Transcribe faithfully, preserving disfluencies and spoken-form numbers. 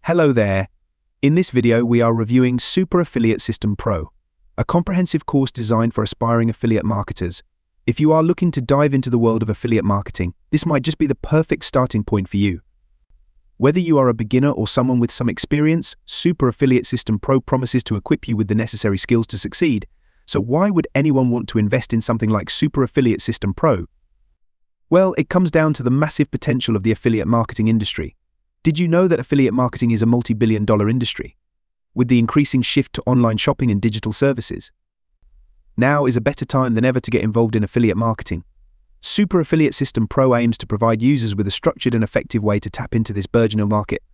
Hello there. In this video, we are reviewing Super Affiliate System Pro, a comprehensive course designed for aspiring affiliate marketers. If you are looking to dive into the world of affiliate marketing, this might just be the perfect starting point for you. Whether you are a beginner or someone with some experience, Super Affiliate System Pro promises to equip you with the necessary skills to succeed. So why would anyone want to invest in something like Super Affiliate System Pro? Well, it comes down to the massive potential of the affiliate marketing industry. Did you know that affiliate marketing is a multi-billion dollar industry, with the increasing shift to online shopping and digital services? Now is a better time than ever to get involved in affiliate marketing. Super Affiliate System Pro aims to provide users with a structured and effective way to tap into this burgeoning market.